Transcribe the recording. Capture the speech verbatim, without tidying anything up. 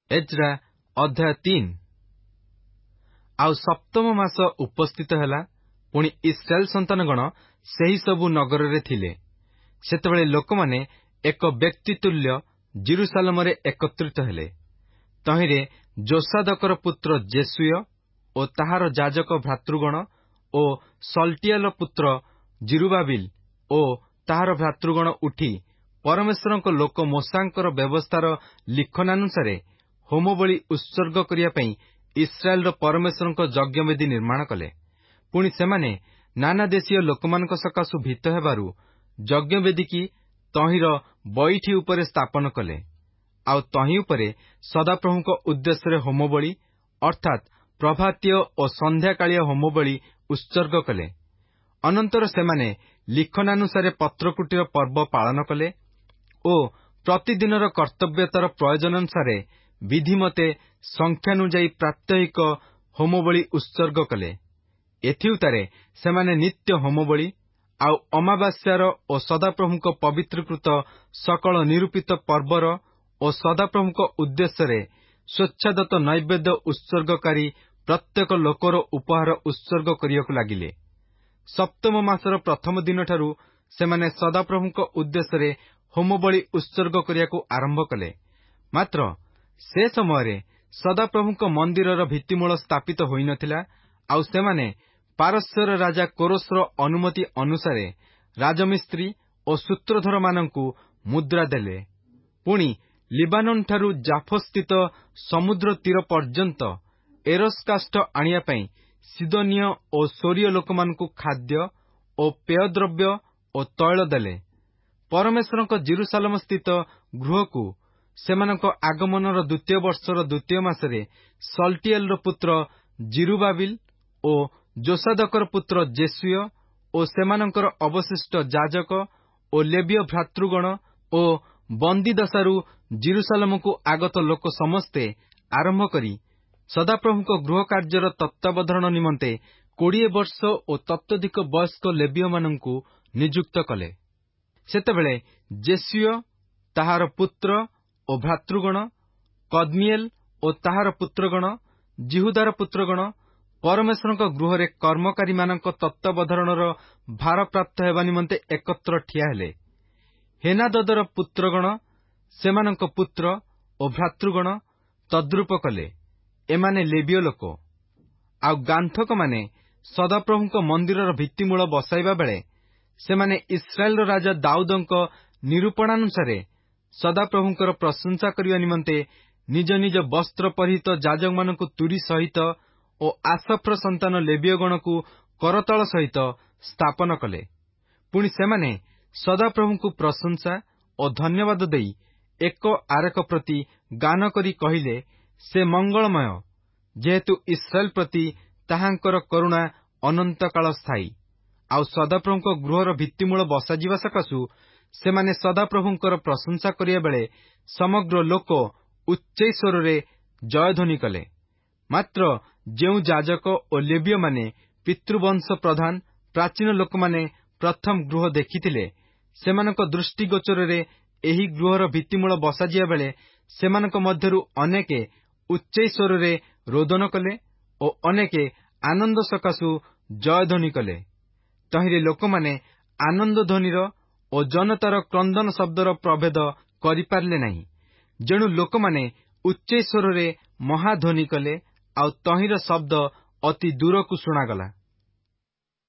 Ezra ଅଧ୍ୟାୟ ତିନି। ଆଉ ସପ୍ତମ ମାସ ଉପସ୍ଥିତ ହେଲା। ପୁଣି ଇସ୍ରାଏଲ ସନ୍ତାନଗଣ ସେହି ସବୁ ନଗରରେ ଥିଲେ। ସେତେବେଳେ ଲୋକମାନେ ଏକ ବ୍ୟକ୍ତି ତୁଲ୍ୟ ଜିରୁସାଲମରେ ଏକତ୍ରିତ ହେଲେ। ତହିଁରେ ଯୋସାଦକର ପୁତ୍ର ଜେସୁୟ ଓ ତାହାର ଯାଜକ ଭ୍ରାତୃଗଣ ଓ ସଲ୍ଟିଏଲ ପୁତ୍ର ଜିରୁବାବିଲ ଓ ତାହାର ଭ୍ରାତୃଗଣ ଉଠି ପରମେଶ୍ୱରଙ୍କ ଲୋକ ମୋଶାଙ୍କର ବ୍ୟବସ୍ଥାର ଲିଖନାନୁସାରେ ହୋମବଳି ଉତ୍ସର୍ଗ କରିବା ପାଇଁ ଇସ୍ରାଏଲର ପରମେଶ୍ୱରଙ୍କ ଯଜ୍ଞବେଦୀ ନିର୍ମାଣ କଲେ। ପୁଣି ସେମାନେ ନାନା ଦେଶୀୟ ଲୋକମାନଙ୍କ ସକାଶୁ ଭୀତ ହେବାରୁ ଯଜ୍ଞବେଦୀକି ତହିଁର ବଇଠି ଉପରେ ସ୍ଥାପନ କଲେ। ଆଉ ତହିଁ ଉପରେ ସଦାପ୍ରଭୁଙ୍କ ଉଦ୍ଦେଶ୍ୟରେ ହୋମବଳି ଅର୍ଥାତ୍ ପ୍ରଭାତୀୟ ଓ ସନ୍ଧ୍ୟାକାଳୀୟ ହୋମବଳି ଉତ୍ସର୍ଗ କଲେ। ଅନନ୍ତର ସେମାନେ ଲିଖନାନୁସାରେ ପତ୍ରକୁଟିର ପର୍ବ ପାଳନ କଲେ ଓ ପ୍ରତିଦିନର କର୍ତ୍ତବ୍ୟତାର ପ୍ରୟୋଜନାନୁସାରେ ବିଧିମତେ ସଂଖ୍ୟାନୁଯାୟୀ ପ୍ରାତ୍ୟହିକ ହୋମବଳି ଉତ୍ସର୍ଗ କଲେ। ଏଥିଉତ୍ତାରେ ସେମାନେ ନିତ୍ୟ ହୋମବଳି ଆଉ ଅମାବାସ୍ୟାର ଓ ସଦାପ୍ରଭୁଙ୍କ ପବିତ୍ରକୃତ ସକଳ ନିରୂପିତ ପର୍ବର ଓ ସଦାପ୍ରଭୁଙ୍କ ଉଦ୍ଦେଶ୍ୟରେ ସ୍ୱଚ୍ଛାଦତ ନୈବେଦ୍ୟ ଉତ୍ସର୍ଗକାରୀ ପ୍ରତ୍ୟେକ ଲୋକର ଉପହାର ଉତ୍ସର୍ଗ କରିବାକୁ ଲାଗିଲେ। ସପ୍ତମ ମାସର ପ୍ରଥମ ଦିନଠାରୁ ସେମାନେ ସଦାପ୍ରଭୁଙ୍କ ଉଦ୍ଦେଶ୍ୟରେ ହୋମବଳି ଉତ୍ସର୍ଗ କରିବାକୁ ଆରମ୍ଭ କଲେ। ମାତ୍ର ସେ ସମୟରେ ସଦାପ୍ରଭୁଙ୍କ ମନ୍ଦିରର ଭିତ୍ତିମୂଳ ସ୍ଥାପିତ ହୋଇନଥିଲା। ଆଉ ସେମାନେ ପାରସ୍ୟର ରାଜା କୋରସର ଅନୁମତି ଅନୁସାରେ ରାଜମିସ୍ତ୍ରୀ ଓ ସୂତ୍ରଧରମାନଙ୍କୁ ମୁଦ୍ରା ଦେଲେ। ପୁଣି ଲିବାନୋନଠାରୁ ଜାଫସ୍ଥିତ ସମୁଦ୍ର ତୀର ପର୍ଯ୍ୟନ୍ତ ଏରସ୍ କାଷ୍ଠ ଆଣିବା ପାଇଁ ସିଦୋନୀୟ ଓ ସୋରୀୟ ଲୋକମାନଙ୍କୁ ଖାଦ୍ୟ ଓ ପେୟଦ୍ରବ୍ୟ ଓ ତୈଳ ଦେଲେ। ପରମେଶ୍ୱରଙ୍କ ଜିରୁସାଲମସ୍ଥିତ ଗୃହକୁ ସେମାନଙ୍କ ଆଗମନର ଦ୍ୱିତୀୟ ବର୍ଷର ଦ୍ୱିତୀୟ ମାସରେ ସଲ୍ଟିଏଲର ପୁତ୍ର ଜିରୁବାବିଲ ଓ ଯୋସାଦକର ପୁତ୍ର ଜେସୁୟ ଓ ସେମାନଙ୍କର ଅବଶିଷ୍ଟ ଯାଜକ ଓ ଲେବୀୟ ଭ୍ରାତୃଗଣ ଓ ବନ୍ଦୀଦଶାରୁ ଜିରୁସାଲମକୁ ଆଗତ ଲୋକ ସମସ୍ତେ ଆରମ୍ଭ କରି ସଦାପ୍ରଭୁଙ୍କ ଗୃହ କାର୍ଯ୍ୟର ତତ୍ତ୍ୱାବଧାନ ନିମନ୍ତେ କୋଡ଼ିଏ ବର୍ଷ ଓ ତତୋଧିକ ବୟସ୍କ ଲେବୀୟମାନଙ୍କୁ ନିଯୁକ୍ତ କଲେ। ସେତେବେଳେ ଜେସୁୟ, ତାହାର ପୁତ୍ର ଓ ଭ୍ରାତୃଗଣ, କଦ୍ମିଏଲ ଓ ତାହାର ପୁତ୍ରଗଣ, ଜିହୁଦାର ପୁତ୍ରଗଣ ପରମେଶ୍ୱରଙ୍କ ଗୃହରେ କର୍ମକାରୀମାନଙ୍କ ତତ୍ତ୍ୱାବଧାନର ଭାରପ୍ରାପ୍ତ ହେବା ନିମନ୍ତେ ଏକତ୍ର ଠିଆ ହେଲେ। ହେନାଦଦର ପୁତ୍ରଗଣ ସେମାନଙ୍କ ପୁତ୍ର ଓ ଭ୍ରାତୃଗଣ ତଦ୍ରୂପ କଲେ। ଏମାନେ ଲେବୀୟ ଲୋକ। ଆଉ ଗାନ୍ଥକମାନେ ସଦାପ୍ରଭୁଙ୍କ ମନ୍ଦିରର ଭିତ୍ତିମୂଳ ବସାଇବା ବେଳେ ସେମାନେ ଇସ୍ରାଏଲର ରାଜା ଦାଉଦଙ୍କ ନିରୂପଣାନୁସାରେ ସଦାପ୍ରଭୁଙ୍କର ପ୍ରଶଂସା କରିବା ନିମନ୍ତେ ନିଜ ନିଜ ବସ୍ତ୍ର ପରିହିତ ଯାଜକମାନଙ୍କୁ ତୁରୀ ସହିତ ଓ ଆସଫ୍ର ସନ୍ତାନ ଲେବୀୟଗଣକୁ କରତାଳ ସହିତ ସ୍ଥାପନ କଲେ। ପୁଣି ସେମାନେ ସଦାପ୍ରଭୁଙ୍କୁ ପ୍ରଶଂସା ଓ ଧନ୍ୟବାଦ ଦେଇ ଏକ ଆରେକ ପ୍ରତି ଗାନ କରି କହିଲେ, ସେ ମଙ୍ଗଳମୟ, ଯେହେତୁ ଇସ୍ରାଏଲ ପ୍ରତି ତାହାଙ୍କର କରୁଣା ଅନନ୍ତକାଳ ସ୍ଥାୟୀ। ଆଉ ସଦାପ୍ରଭୁଙ୍କ ଗୃହର ଭିତ୍ତିମୂଳ ବସାଯିବା ସକାଶୁ ସେମାନେ ସଦାପ୍ରଭୁଙ୍କର ପ୍ରଶଂସା କରିବା ବେଳେ ସମଗ୍ର ଲୋକ ଉଚ୍ଚୈଃସ୍ୱରରେ ଜୟଧ୍ୱନି କଲେ। ମାତ୍ର ଯେଉଁ ଯାଜକ ଓ ଲେବୀୟମାନେ ପିତୃବଂଶ ପ୍ରଧାନ ପ୍ରାଚୀନ ଲୋକମାନେ ପ୍ରଥମ ଗୃହ ଦେଖିଥିଲେ, ସେମାନଙ୍କ ଦୃଷ୍ଟିଗୋଚରରେ ଏହି ଗୃହର ଭିତ୍ତିମୂଳ ବସାଯିବା ବେଳେ ସେମାନଙ୍କ ମଧ୍ୟରୁ ଅନେକେ ଉଚ୍ଚୈଃସ୍ୱରରେ ରୋଦନ କଲେ ଓ ଅନେକେ ଆନନ୍ଦ ସକାଶୁ ଜୟଧ୍ୱନି କଲେ। ତହିଁରେ ଲୋକମାନେ ଆନନ୍ଦ ଧ୍ୱନିର ଓ ଜନତାର କ୍ରନ୍ଦନ ଶବ୍ଦର ପ୍ରଭେଦ କରିପାରିଲେ ନାହିଁ। ଯେଣୁ ଲୋକମାନେ ଉଚ୍ଚୈଃସ୍ୱରରେ ମହାଧ୍ୱନି କଲେ, ଆଉ ତହିଁର ଶବ୍ଦ ଅତି ଦୂରକୁ ଶୁଣାଗଲା।